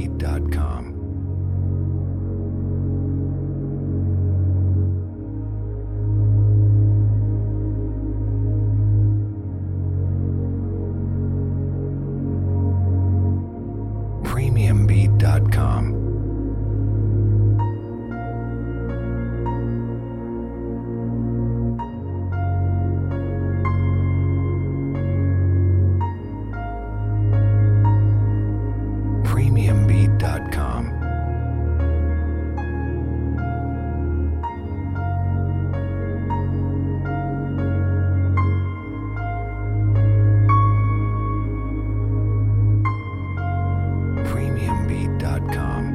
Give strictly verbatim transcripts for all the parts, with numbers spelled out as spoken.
premium beat dot com. premium beat dot com. premium beat dot com. premium beat dot com.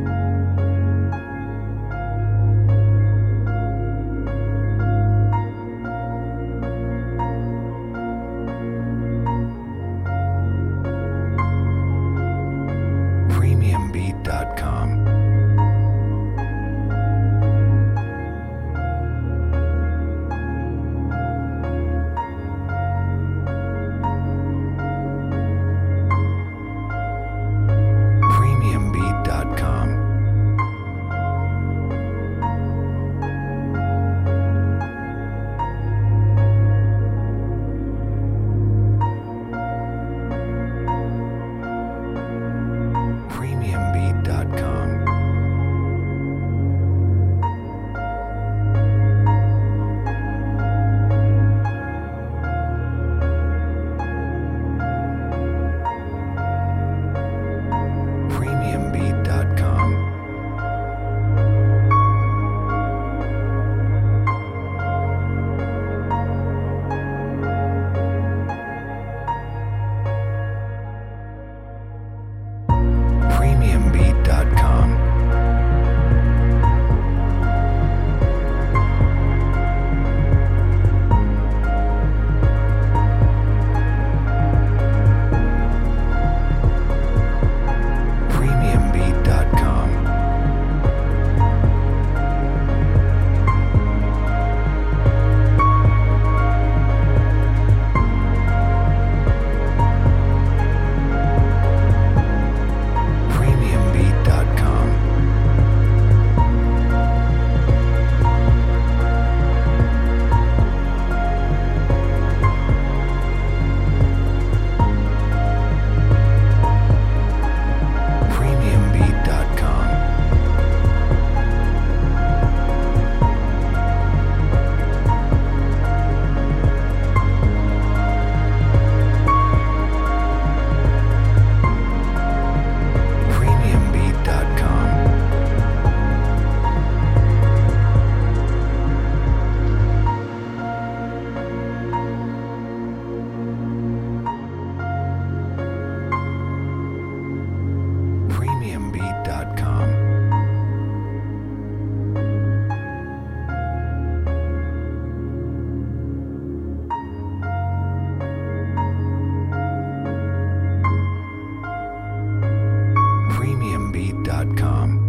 premium beat dot com. premium beat dot com. premium beat dot com. premium beat dot com. premium beat dot com. premium beat dot com. premium beat dot com. premium beat dot com. premium beat dot com. premium beat dot com. premium beat dot com.